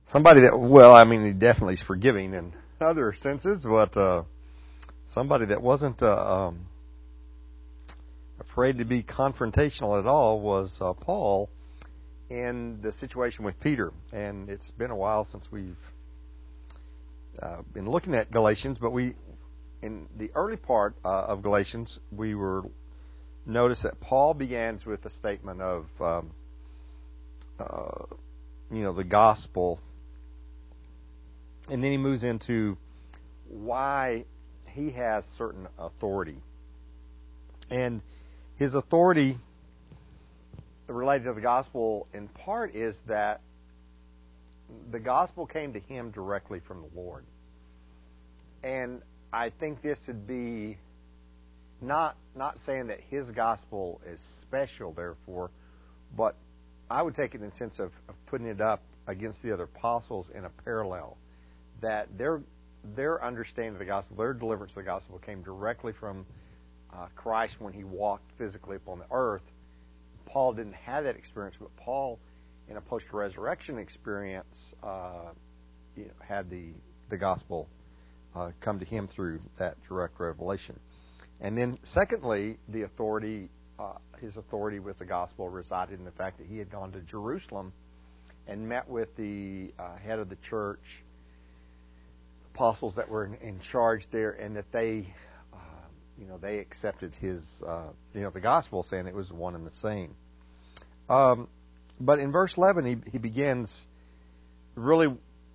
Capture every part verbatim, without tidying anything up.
somebody that, well, I mean, he definitely is forgiving in other senses, but uh, somebody that wasn't uh, um, afraid to be confrontational at all was uh, Paul in the situation with Peter. And it's been a while since we've uh, been looking at Galatians, but we, in the early part uh, of Galatians, we were notice that Paul begins with a statement of, um, uh, you know, the gospel, and then he moves into why he has certain authority. And his authority related to the gospel, in part, is that the gospel came to him directly from the Lord. And I think this would be not not saying that his gospel is special, therefore, but I would take it in the sense of, of putting it up against the other apostles in a parallel, that their their understanding of the gospel, their deliverance of the gospel, came directly from uh, Christ when he walked physically upon the earth. Paul didn't have that experience, but Paul, in a post-resurrection experience, uh, you know, had the the gospel uh, come to him through that direct revelation. And then, secondly, the authority, uh, his authority with the gospel resided in the fact that he had gone to Jerusalem and met with the uh, head of the church, apostles that were in, in charge there, and that they, uh, you know, they accepted his, uh, you know, the gospel, saying it was one and the same. Um, but in verse eleven, he he begins really,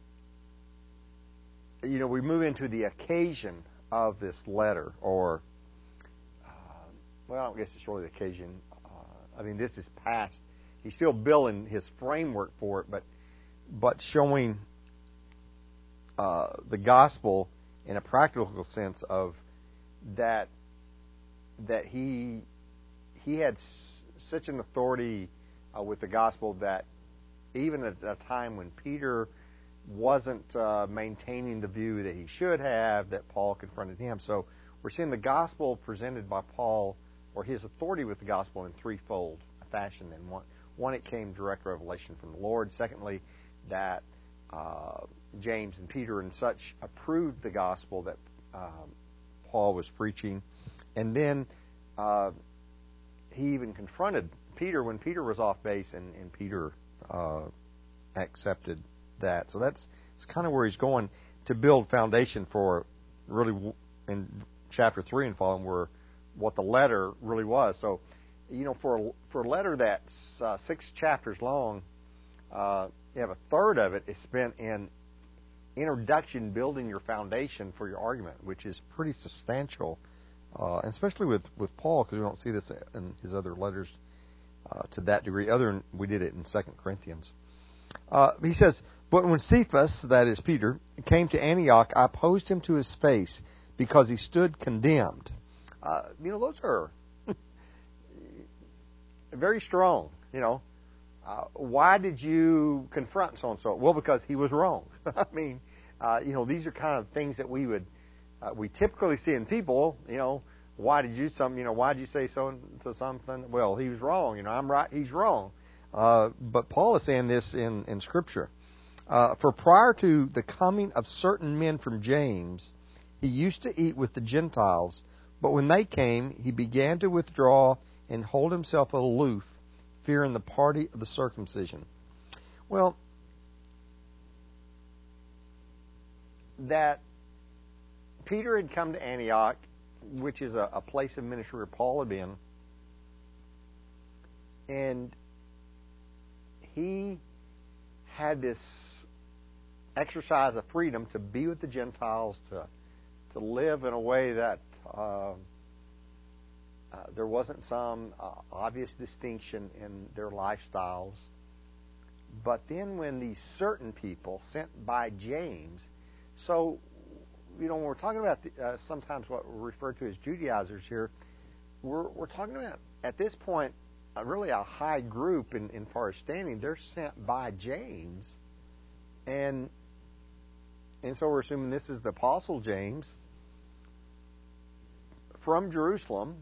you know, we move into the occasion of this letter, or well, I guess it's really the occasion. Uh, I mean, this is past. He's still building his framework for it, but but showing uh, the gospel in a practical sense of that that he he had s- such an authority uh, with the gospel that even at a time when Peter wasn't uh, maintaining the view that he should have, that Paul confronted him. So we're seeing the gospel presented by Paul, or his authority with the gospel, in threefold fashion. And one, one, it came direct revelation from the Lord. Secondly, that uh, James and Peter and such approved the gospel that um, Paul was preaching. And then uh, he even confronted Peter when Peter was off base, and, and Peter uh, accepted that. So that's, that's kind of where he's going to build foundation for really in chapter three and following, where what the letter really was. So, you know, for a, for a letter that's uh, six chapters long, uh, you have a third of it is spent in introduction, building your foundation for your argument, which is pretty substantial, uh, and especially with, with Paul, because we don't see this in his other letters uh, to that degree, other than we did it in Second Corinthians. Uh, he says, "But when Cephas," that is Peter, "came to Antioch, I opposed him to his face, because he stood condemned." Uh, you know, those are very strong. You know, uh, why did you confront so and so? Well, because he was wrong. I mean, uh, you know, these are kind of things that we would uh, we typically see in people. You know, why did you some? You know, why did you say so to something? Well, he was wrong. You know, I'm right. He's wrong. Uh, but Paul is saying this in in Scripture. Uh, For prior to the coming of certain men from James, he used to eat with the Gentiles. But when they came, he began to withdraw and hold himself aloof, fearing the party of the circumcision. Well, that Peter had come to Antioch, which is a, a place of ministry where Paul had been, and he had this exercise of freedom to be with the Gentiles, to to live in a way that uh, uh, there wasn't some uh, obvious distinction in their lifestyles. But then when these certain people sent by James, so, you know, when we're talking about the, uh, sometimes what we refer to as Judaizers here, we're, we're talking about, at this point, uh, really a high group in, in far as standing. They're sent by James. And, and so we're assuming this is the Apostle James from Jerusalem,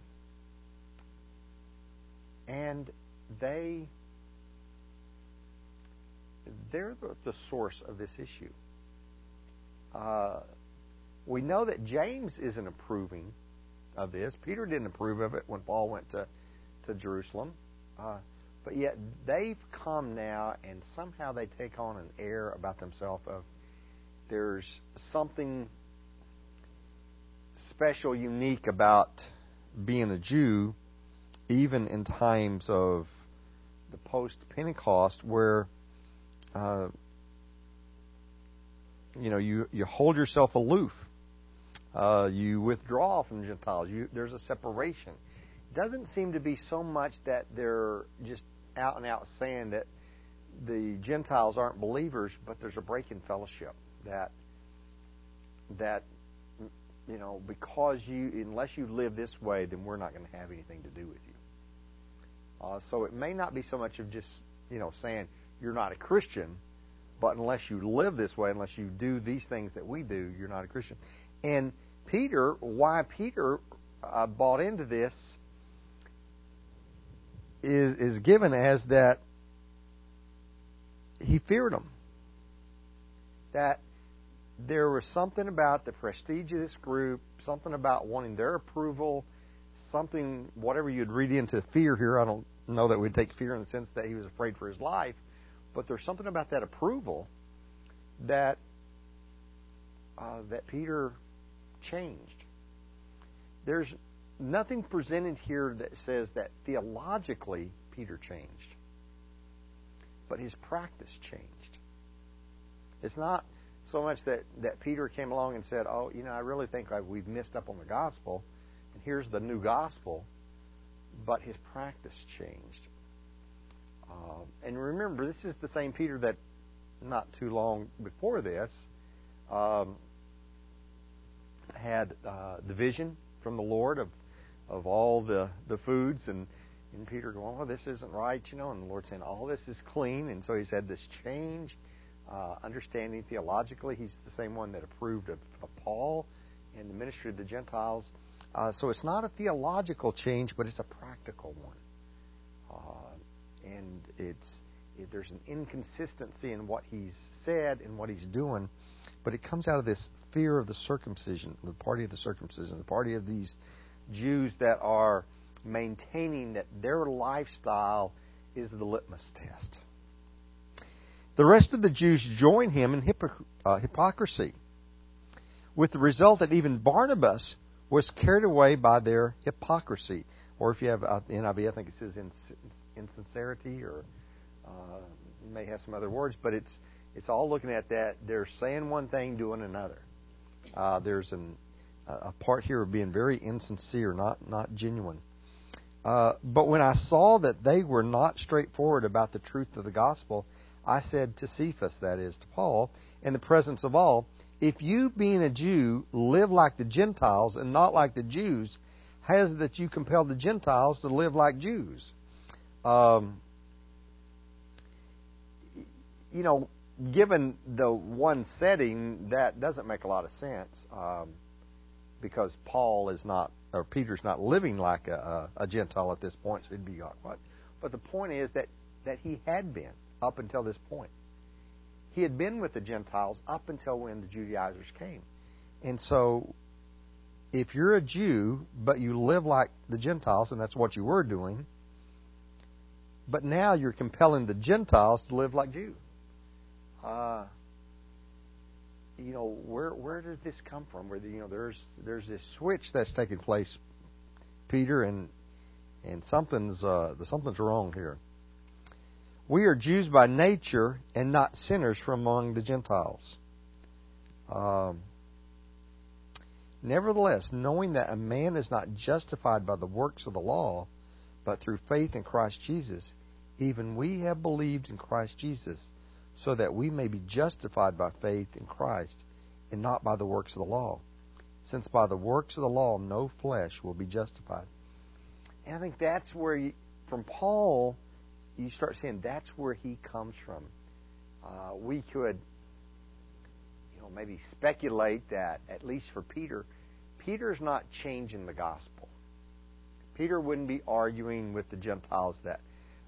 and they they're the, the source of this issue. Uh, we know that James isn't approving of this. Peter didn't approve of it when Paul went to, to Jerusalem. Uh, but yet they've come now, and somehow they take on an air about themselves of there's something special, unique about being a Jew, even in times of the post-Pentecost, where uh, you know you you hold yourself aloof, uh, you withdraw from the Gentiles. You, there's a separation. It doesn't seem to be so much that they're just out and out saying that the Gentiles aren't believers, but there's a break in fellowship that that. You know, because you, unless you live this way, then we're not going to have anything to do with you. Uh, so it may not be so much of just, you know, saying you're not a Christian, but unless you live this way, unless you do these things that we do, you're not a Christian. And Peter, why Peter uh, bought into this is is given as that he feared them. That there was something about the prestige of this group, something about wanting their approval, something, whatever you'd read into fear here. I don't know that we'd take fear in the sense that he was afraid for his life, but there's something about that approval that uh, that Peter changed. There's nothing presented here that says that theologically Peter changed, but his practice changed. It's not so much that, that Peter came along and said, oh, you know, I really think like we've missed up on the gospel, and here's the new gospel, but his practice changed. Uh, and remember, this is the same Peter that not too long before this um, had uh, the vision from the Lord of of all the, the foods, and, and Peter going, oh, this isn't right, you know, and the Lord saying, all this is clean, and so he's had this change. Uh, understanding theologically, he's the same one that approved of, of Paul and the ministry of the Gentiles. Uh, so it's not a theological change, but it's a practical one. Uh, and it's it, there's an inconsistency in what he's said and what he's doing, but it comes out of this fear of the circumcision, the party of the circumcision, the party of these Jews that are maintaining that their lifestyle is the litmus test. The rest of the Jews join him in hypocr- uh, hypocrisy, with the result that even Barnabas was carried away by their hypocrisy. Or if you have uh, N I V, I think it says ins- insincerity, or uh, you may have some other words, but it's it's all looking at that. They're saying one thing, doing another. Uh, there's an, a part here of being very insincere, not, not genuine. Uh, but when I saw that they were not straightforward about the truth of the gospel, I said to Cephas, that is, to Paul, in the presence of all, if you, being a Jew, live like the Gentiles and not like the Jews, how is it that you compel the Gentiles to live like Jews? Um, you know, given the one setting, that doesn't make a lot of sense, um, because Paul is not, or Peter's not living like a, a, a Gentile at this point, so he'd be like, what? But the point is that, that he had been up until this point. He had been with the Gentiles up until when the Judaizers came. And so, if you're a Jew, but you live like the Gentiles, and that's what you were doing, but now you're compelling the Gentiles to live like Jews. Uh, you know, where where did this come from? Where the, you know, there's there's this switch that's taking place, Peter, and and something's uh, something's wrong here. We are Jews by nature and not sinners from among the Gentiles. Um, Nevertheless, knowing that a man is not justified by the works of the law, but through faith in Christ Jesus, even we have believed in Christ Jesus, so that we may be justified by faith in Christ, and not by the works of the law. Since by the works of the law no flesh will be justified. And I think that's where, you, from Paul, you start seeing that's where he comes from. Uh, we could, you know, maybe speculate that, at least for Peter, Peter's not changing the gospel. Peter wouldn't be arguing with the Gentiles that,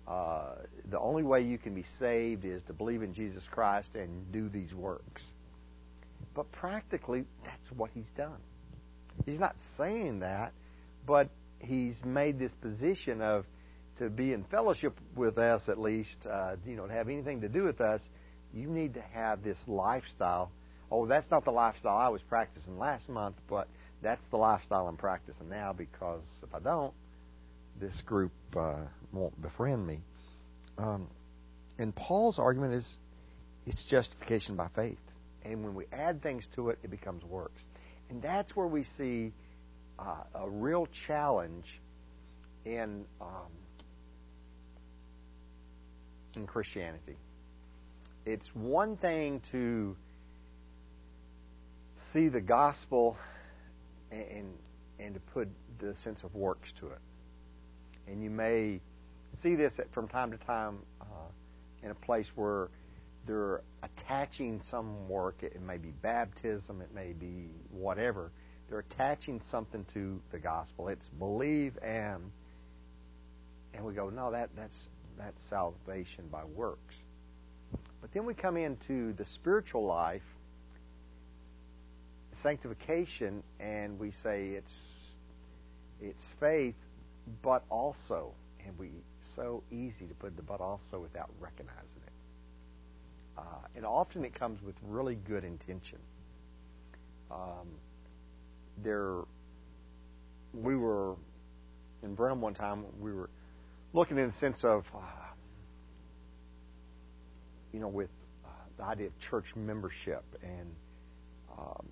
uh, the only way you can be saved is to believe in Jesus Christ and do these works. But practically, that's what he's done. He's not saying that, but he's made this position of to be in fellowship with us, at least, uh, you know, to have anything to do with us, you need to have this lifestyle. Oh, that's not the lifestyle I was practicing last month, but that's the lifestyle I'm practicing now, because if I don't, this group uh, won't befriend me. Um, and Paul's argument is it's justification by faith. And when we add things to it, it becomes works. And that's where we see uh, a real challenge in um, in Christianity. It's one thing to see the gospel and and to put the sense of works to it. And you may see this at, from time to time uh, in a place where they're attaching some work. It may be baptism, it may be whatever. They're attaching something to the gospel. It's believe and and we go, no, that that's that's salvation by works. But then we come into the spiritual life, sanctification, and we say it's it's faith, but also, and we so easy to put the but also without recognizing it. Uh, and often it comes with really good intention. Um, there, we were in Brenham one time. We were looking in the sense of, uh, you know, with uh, the idea of church membership, and um,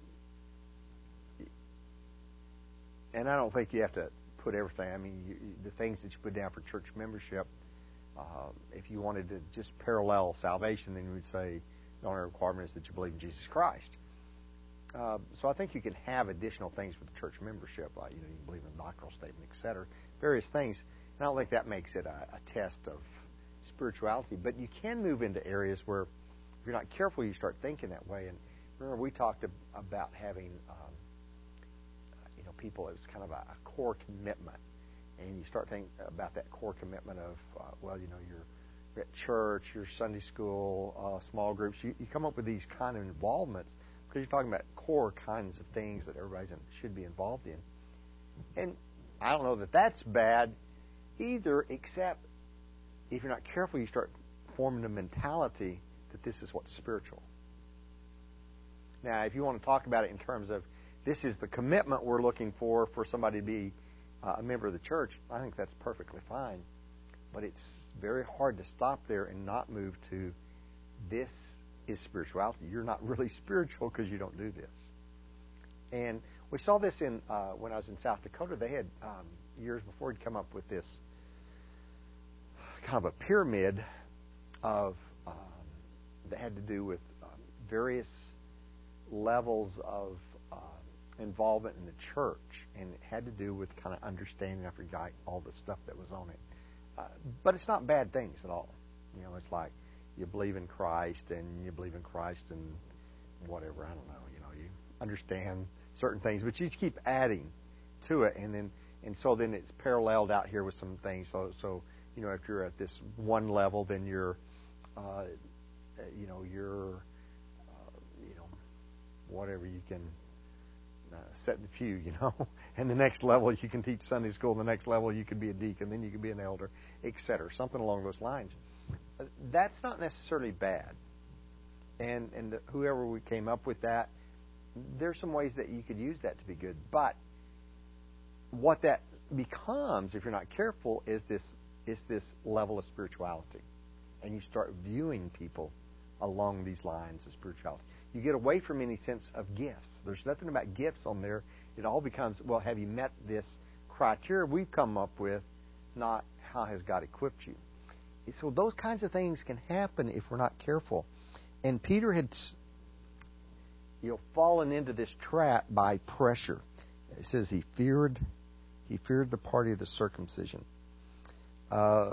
and I don't think you have to put everything. I mean, you, the things that you put down for church membership. Uh, if you wanted to just parallel salvation, then you would say the only requirement is that you believe in Jesus Christ. Uh, so I think you can have additional things with the church membership, like, you know, you can believe in a doctrinal statement, et cetera, various things. And I don't think that makes it a, a test of spirituality. But you can move into areas where, if you're not careful, you start thinking that way. And remember, we talked about having, um, you know, people. It was kind of a, a core commitment. And you start thinking about that core commitment of, uh, well, you know, you're, you're at church, you're Sunday school, uh, small groups. You, you come up with these kind of involvements because you're talking about core kinds of things that everybody should be involved in. And I don't know that that's bad either, except if you're not careful, you start forming a mentality that this is what's spiritual. Now, if you want to talk about it in terms of this is the commitment we're looking for for somebody to be Uh, a member of the church, I think that's perfectly fine. But it's very hard to stop there and not move to this is spirituality. You're not really spiritual because you don't do this. And we saw this in uh, when I was in South Dakota. They had, um, years before, had come up with this kind of a pyramid of um, that had to do with um, various levels of involvement in the church, and it had to do with kind of understanding. I forgot all the stuff that was on it, uh, but it's not bad things at all. You know, it's like you believe in Christ, and you believe in Christ, and whatever. I don't know. You know, you understand certain things, but you just keep adding to it, and then and so then it's paralleled out here with some things. So, so you know, if you're at this one level, then you're, uh, you know, you're, uh, you know, whatever you can. Uh, set the pew, you know. And the next level, you can teach Sunday school. The next level, you could be a deacon. Then you could be an elder, et cetera. Something along those lines. Uh, that's not necessarily bad. And and the, whoever we came up with that, there's some ways that you could use that to be good. But what that becomes, if you're not careful, is this is this level of spirituality, and you start viewing people along these lines of spirituality. You get away from any sense of gifts. There's nothing about gifts on there. It all becomes, well, have you met this criteria we've come up with, not how has God equipped you. So those kinds of things can happen if we're not careful. And Peter had, you know, fallen into this trap by pressure. It says he feared, he feared the party of the circumcision. Uh,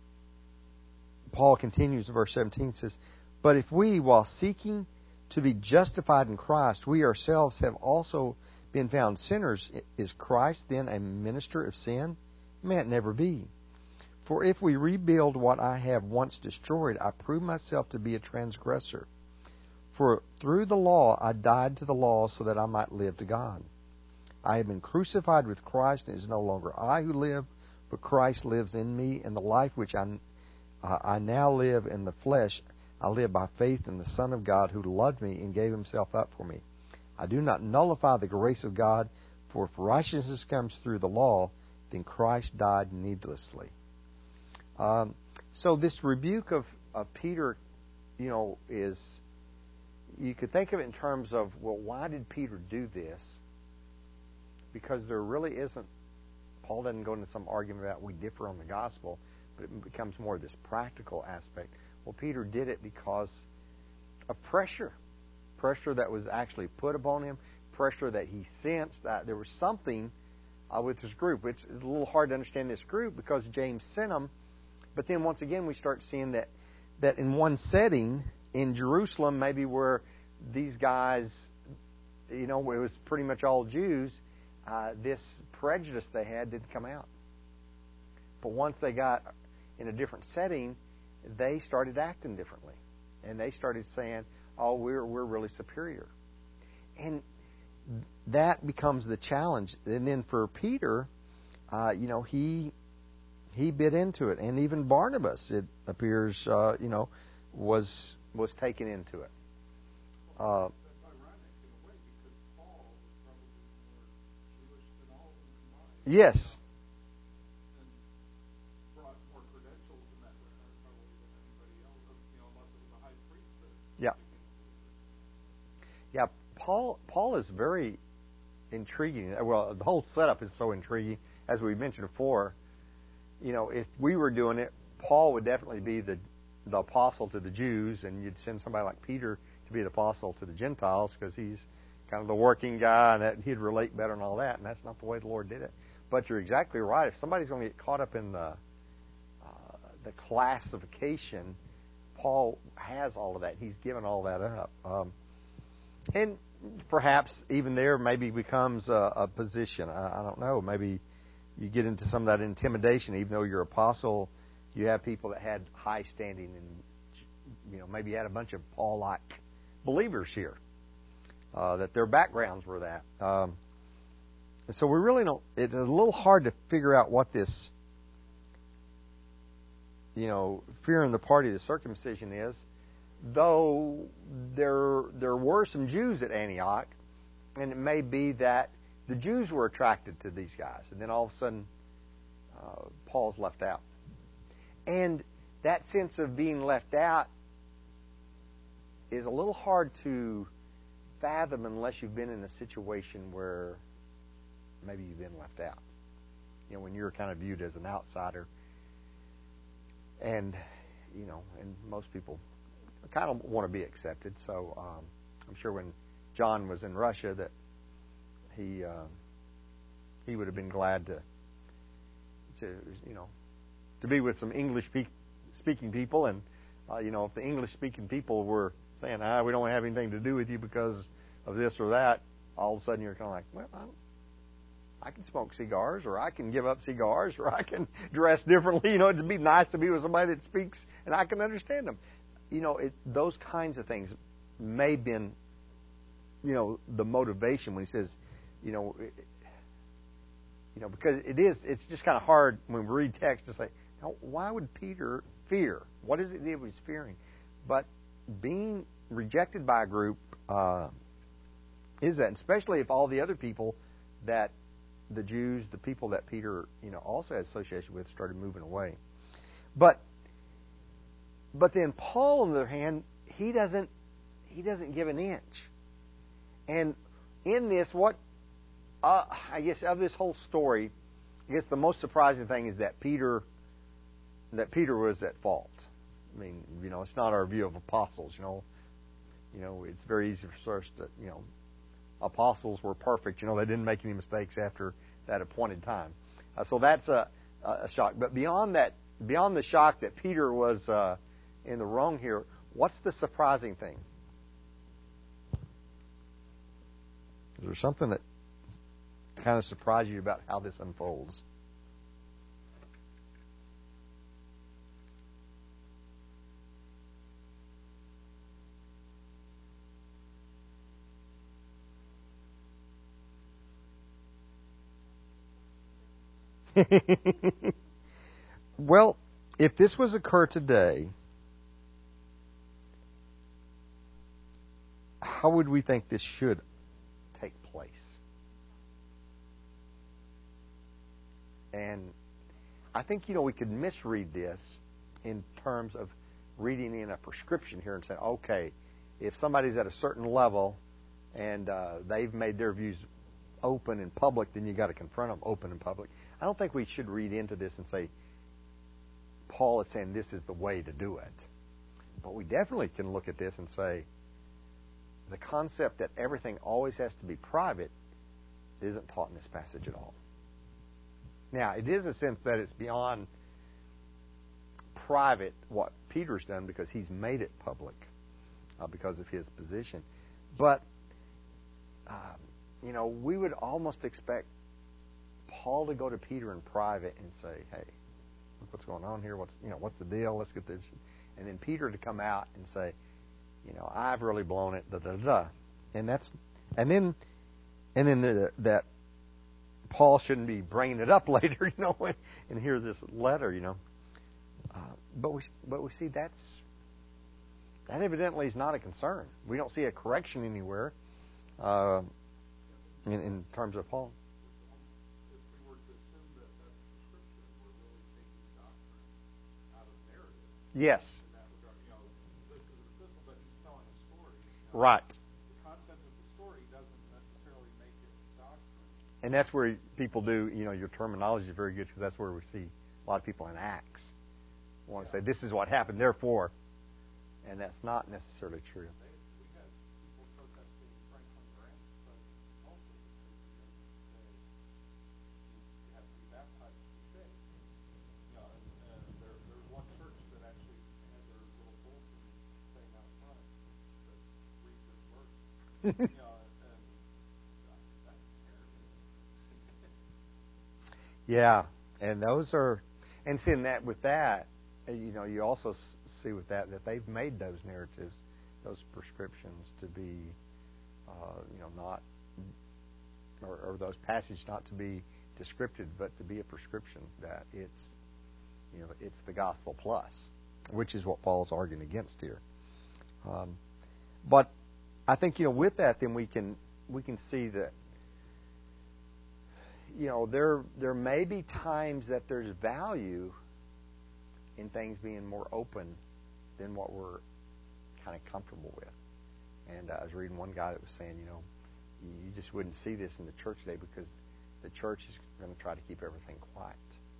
Paul continues in verse seventeen, says, but if we, while seeking to be justified in Christ, we ourselves have also been found sinners, is Christ then a minister of sin? May it never be. For if we rebuild what I have once destroyed, I prove myself to be a transgressor. For through the law I died to the law so that I might live to God. I have been crucified with Christ, and it is no longer I who live, but Christ lives in me, and the life which I, uh, I now live in the flesh, I live by faith in the Son of God who loved me and gave himself up for me. I do not nullify the grace of God, for if righteousness comes through the law, then Christ died needlessly. Um, so this rebuke of, of Peter, you know, is, you could think of it in terms of, well, why did Peter do this? Because there really isn't, Paul doesn't go into some argument about we differ on the gospel, but it becomes more of this practical aspect. Well, Peter did it because of pressure. Pressure that was actually put upon him, pressure that he sensed that there was something uh, with this group. It's, it's a little hard to understand this group because James sent them, but then once again we start seeing that, that in one setting, in Jerusalem, maybe where these guys, you know, it was pretty much all Jews, uh, this prejudice they had didn't come out. But once they got in a different setting, they started acting differently. And they started saying, oh, we're we're really superior. And that becomes the challenge. And then for Peter, uh, you know, he he bit into it. And even Barnabas, it appears, uh, you know, was was taken into it. Uh, yes. Yeah. Yeah, Paul Paul is very intriguing. Well, the whole setup is so intriguing. As we mentioned before, you know, if we were doing it, Paul would definitely be the the apostle to the Jews, and you'd send somebody like Peter to be the apostle to the Gentiles because he's kind of the working guy and that he'd relate better and all that. And that's not the way the Lord did it. But you're exactly right. If somebody's going to get caught up in the uh, the classification, Paul has all of that. He's given all that up. Um, and perhaps even there maybe becomes a, a position. I, I don't know. Maybe you get into some of that intimidation. Even though you're apostle, you have people that had high standing and, you know, maybe you had a bunch of Paul-like believers here. Uh, that their backgrounds were that. Um, and so we really don't, it's a little hard to figure out what this, you know, fear in the party of the circumcision is, though there there were some Jews at Antioch, and it may be that the Jews were attracted to these guys, and then all of a sudden uh, Paul's left out. And that sense of being left out is a little hard to fathom unless you've been in a situation where maybe you've been left out. You know, when you're kind of viewed as an outsider. And, you know, and most people kind of want to be accepted. So um, I'm sure when John was in Russia that he uh, he would have been glad to, to you know, to be with some English speaking people. And, uh, you know, if the English speaking people were saying, ah, we don't have anything to do with you because of this or that, all of a sudden you're kind of like, well, I don't I can smoke cigars, or I can give up cigars, or I can dress differently. You know, it'd be nice to be with somebody that speaks and I can understand them. You know, it, those kinds of things may have been, you know, the motivation when he says, you know, it, you know, because it is, it's just kind of hard when we read text to say, now, why would Peter fear? What is it that he was fearing? But being rejected by a group uh, is that, especially if all the other people that the Jews, the people that Peter, you know, also had association with, started moving away. But, but then Paul, on the other hand, he doesn't, he doesn't give an inch. And in this, what uh, I guess of this whole story, I guess the most surprising thing is that Peter, that Peter was at fault. I mean, you know, it's not our view of apostles. You know, you know, it's very easy for us to, you know. Apostles were perfect. You know, they didn't make any mistakes after that appointed time. Uh, so that's a, a shock. But beyond that, beyond the shock that Peter was uh, in the wrong here, what's the surprising thing? Is there something that kind of surprised you about how this unfolds? Well, if this was occur today, how would we think this should take place? And I think, you know, we could misread this in terms of reading in a prescription here and saying, okay, if somebody's at a certain level and uh, they've made their views open in public, then you got to confront them open in public. I don't think we should read into this and say, Paul is saying this is the way to do it. But we definitely can look at this and say, the concept that everything always has to be private isn't taught in this passage at all. Now, it is a sense that it's beyond private what Peter's done because he's made it public uh, because of his position. But, um, you know, we would almost expect Paul to go to Peter in private and say, hey, look what's going on here. What's, you know, what's the deal? Let's get this. And then Peter to come out and say, you know, I've really blown it, da da da. And that's, and then, and then the, that Paul shouldn't be bringing it up later, you know, and hear this letter, you know. Uh, but we, but we see that's that evidently is not a concern. We don't see a correction anywhere uh, in, in terms of Paul. If we were to assume that that's a prescription, we're really taking doctrine out of narrative. Yes. In that regard, you know, this is an epistle, but he's telling a story. You know, Right. The content of the story doesn't necessarily make it doctrine. And that's where people do, you know, your terminology is very good because that's where we see a lot of people in Acts want to say, this is what happened, therefore. And that's not necessarily true. They, we had people protesting Franklin Grant's also because he doesn't say you have to be baptized to be saved. You know, and, and there, there's one church that actually had their little bulletin saying out front that read this verse. You know, and uh, that's terrible. Yeah, and those are, and seeing that with that, you know, you also see with that that they've made those narratives, those prescriptions to be, uh, you know, not, or, or those passages not to be descriptive, but to be a prescription that it's, you know, it's the gospel plus, which is what Paul's arguing against here. Um, but I think, you know, with that, then we can we can see that, you know, there there may be times that there's value in things being more open than what we're kind of comfortable with. And uh, I was reading one guy that was saying, you know, you just wouldn't see this in the church today because the church is going to try to keep everything quiet.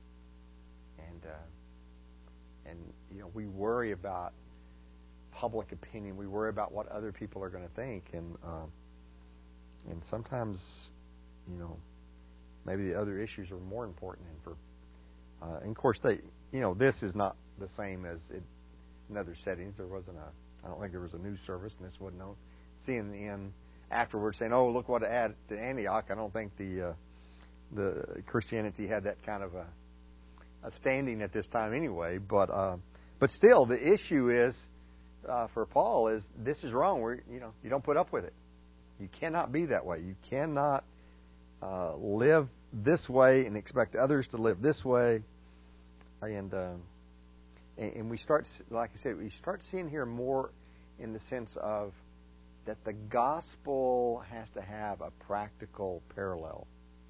And uh, and you know, we worry about public opinion. We worry about what other people are going to think, and uh, and sometimes, you know, maybe the other issues are more important. And for uh, and of course, they, you know, this is not the same as it, in other settings. There wasn't a, I don't think there was a news service, and this wasn't known. C N N afterwards saying, "Oh, look what it added to Antioch." I don't think the uh, the Christianity had that kind of a, a standing at this time, anyway. But uh, but still, the issue is uh, for Paul is this is wrong. We're, you know, you don't put up with it. You cannot be that way. You cannot uh, live this way and expect others to live this way. And, uh, and and we start, like I said, we start seeing here more in the sense of that the gospel has to have a practical parallel.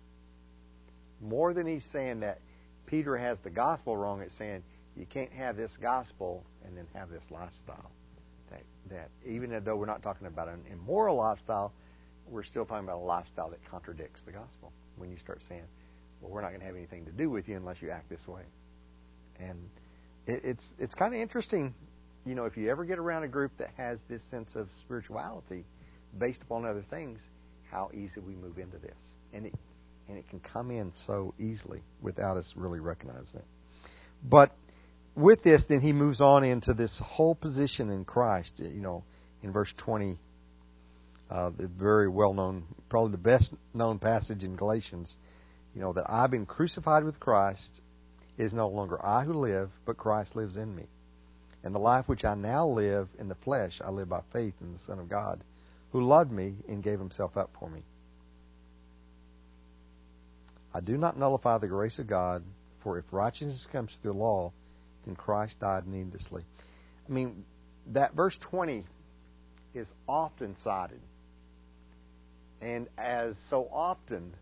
More than he's saying that Peter has the gospel wrong, it's saying you can't have this gospel and then have this lifestyle. That, that even though we're not talking about an immoral lifestyle, we're still talking about a lifestyle that contradicts the gospel. When you start saying, well, we're not going to have anything to do with you unless you act this way. And it, it's it's kind of interesting, you know, if you ever get around a group that has this sense of spirituality based upon other things, how easy we move into this. And it, and it can come in so easily without us really recognizing it. But with this, then he moves on into this whole position in Christ, you know, in verse twenty. Uh, the very well-known, probably the best-known passage in Galatians, you know, that I've been crucified with Christ. It is no longer I who live, but Christ lives in me. And the life which I now live in the flesh, I live by faith in the Son of God, who loved me and gave himself up for me. I do not nullify the grace of God, for if righteousness comes through the law, then Christ died needlessly. I mean, that verse twenty is often cited. And as so often,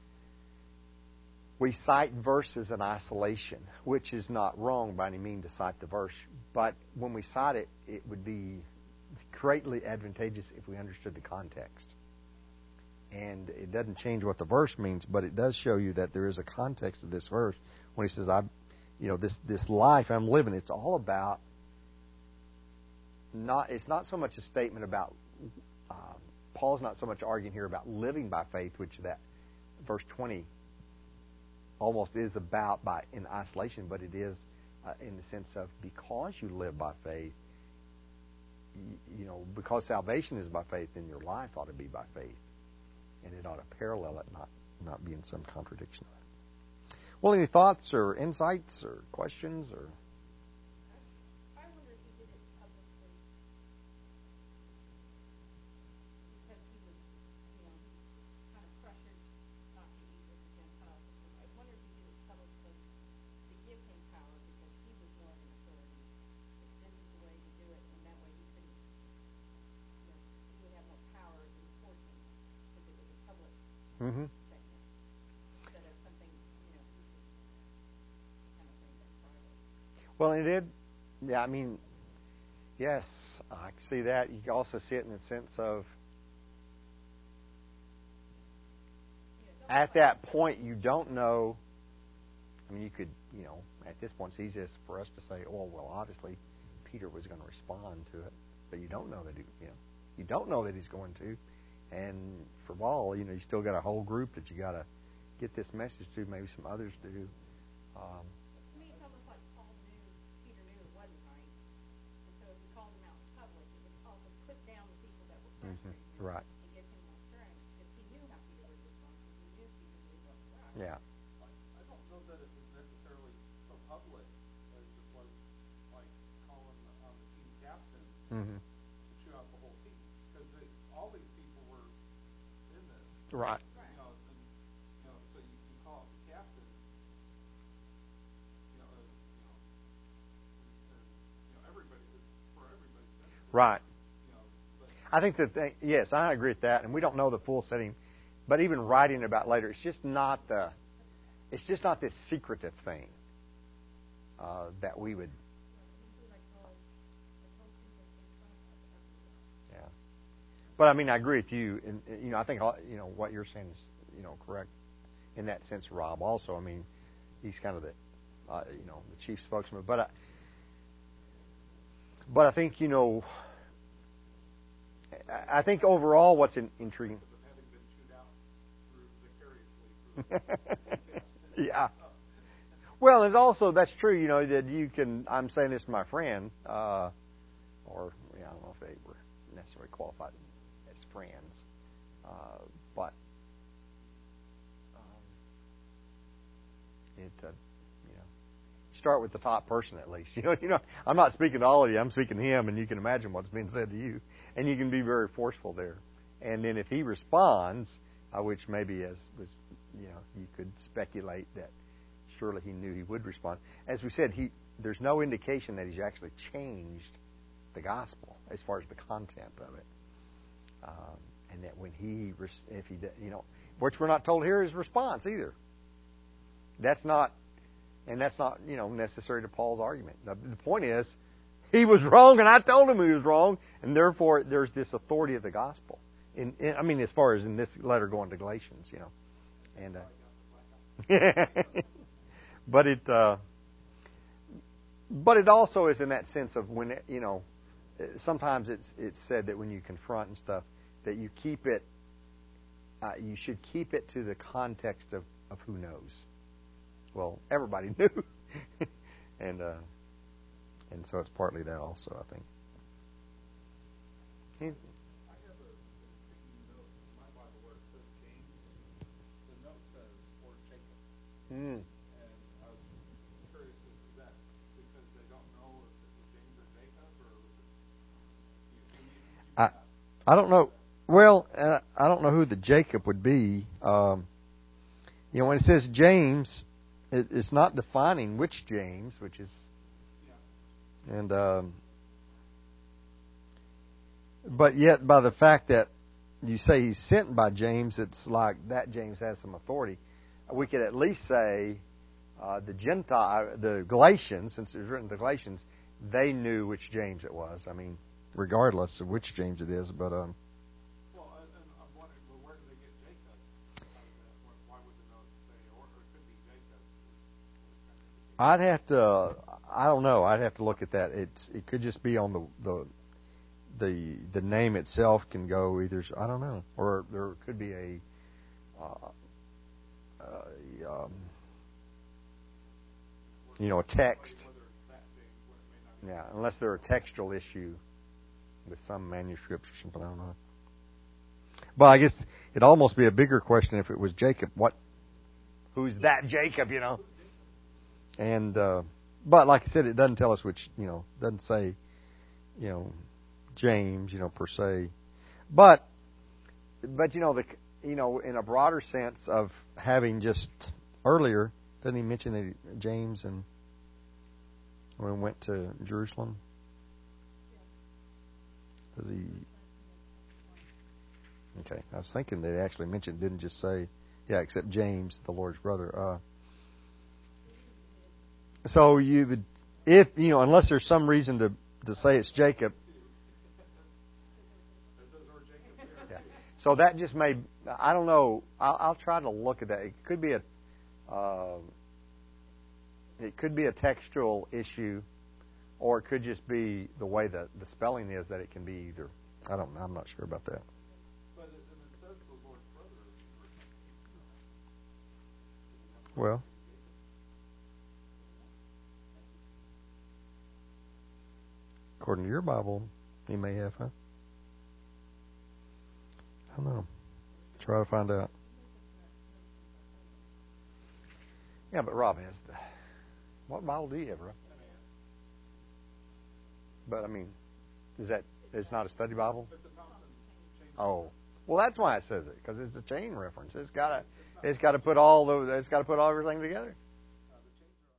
we cite verses in isolation, which is not wrong by any means to cite the verse. But when we cite it, it would be greatly advantageous if we understood the context. And it doesn't change what the verse means, but it does show you that there is a context to this verse when he says, "I, you know, this this life I'm living." It's all about not. It's not so much a statement about. Um, Paul's not so much arguing here about living by faith, which that verse twenty almost is about by in isolation, but it is uh, in the sense of because you live by faith. You, you know, because salvation is by faith, then your life ought to be by faith. And it ought to parallel it, not not be in some contradiction of it. Well, any thoughts or insights or questions or? I wonder if he did it publicly because he was, you know, kind of pressured not to eat with the Gentiles. I wonder if he did it publicly to give him power because he was more of an authority. This is the way to do it, and that way he couldn't, you know, he would have more power in enforcing because it was a public Mm-hmm. statement instead of something, you know, he should kind of think that private. Well, it did. Yeah, I mean, yes, I can see that. You can also see it in the sense of at that point you don't know. I mean, you could, you know, at this point it's easiest for us to say, "Oh, well, obviously Peter was going to respond to it," but you don't know that he, you know, you don't know that he's going to. And for Paul, you know, you still got a whole group that you got to get this message to. Maybe some others do. Um, To me, it's almost like Paul knew, Peter knew it wasn't right. And so if he called him out in public, it would also put down the people that were frustrated mm-hmm. Right. and give him more strength because he knew how Peter would respond because he knew Peter knew what was right. Yeah. I, I don't know that it was necessarily so public as it was like calling on the team captain Mm-hmm. to chew out the whole team because all these people were in this. Right. You know, and, you know, so you, you call it the captain. You know, uh, you know, and, you know, everybody was for everybody's benefit. Right. You know, but I think that, they, yes, I agree with that, and we don't know the full setting, but even writing about later, it's just not the, it's just not this secretive thing uh, that we would. Yeah, but I mean, I agree with you, and you know, I think you know what you're saying is you know correct in that sense, Rob. Also, I mean, he's kind of the uh, you know the chief spokesman, but I, but I think you know. I think overall, what's in, intriguing. of having been chewed out through vicariously through Yeah. Well, it's also that's true. You know that you can. I'm saying this to my friend, uh, or yeah, I don't know if they were necessarily qualified as friends, uh, but um, it. Uh, you know, start with the top person at least. You know, you know. I'm not speaking to all of you. I'm speaking to him, and you can imagine what's being said to you, and you can be very forceful there. And then if he responds, uh, which maybe as was, you know, you could speculate that. Surely he knew he would respond. As we said, he there's no indication that he's actually changed the gospel as far as the content of it, um, and that when he, if he, you know, which we're not told here his response either. That's not, and that's not, you know, necessary to Paul's argument. The, the point is, he was wrong, and I told him he was wrong, and therefore there's this authority of the gospel. In, in I mean, as far as in this letter going to Galatians, you know, and. Uh, But it, uh, but it also is in that sense of when you know, sometimes it's it's said that when you confront and stuff, that you keep it, uh, you should keep it to the context of, of who knows. Well, everybody knew, and uh, and so it's partly that also, I think. I have a intriguing note in my Bible where it says James. The note says or Jacob. Mm. Curious, is that because they don't know if it was James or Jacob, or was it you, you, you I I don't know. Well, uh, I don't know who the Jacob would be. Um, You know, when it says James, it, it's not defining which James, which is, and um, but yet by the fact that you say he's sent by James, it's like that James has some authority. We could at least say uh, the Gentile, the Galatians, since it was written to the Galatians, they knew which James it was. I mean, regardless of which James it is, but um. Well, and, and I'm wondering, well, where did they get Jacob out of that? Why would the note say, or, or it could be Jacob? I'd have to. I don't know. I'd have to look at that. It's. It could just be on the the the the name itself can go either. I don't know, or there could be a. Uh, uh, um, you know, a text. Yeah, unless there are a textual issue with some manuscripts or something. I don't know. But I guess it'd almost be a bigger question if it was Jacob. What? Who's that Jacob? You know. And uh, but like I said, it doesn't tell us which. You know, doesn't say. You know, James. You know, per se. But but you know the you know in a broader sense of having just earlier, doesn't he mention that James and when he went to Jerusalem? Does he? Okay, I was thinking they actually mentioned, didn't just say, yeah, except James, the Lord's brother. Uh, so you would, if you know, unless there's some reason to to say it's Jacob. Yeah. So that just may, I don't know. I'll, I'll try to look at that. It could be a, uh, it could be a textual issue, or it could just be the way that the spelling is that it can be either. I don't. I'm not sure about that. But it, and it says the Lord's brother. Well, according to your Bible, he may have, huh? I don't know. Try to find out. Yeah, but Rob has the. What Bible do you have, Rob? But I mean, is that it's not a study Bible? Oh, well, that's why it says it, because it's a chain reference. It's got to, it's got to put all the, it's got to put all everything together.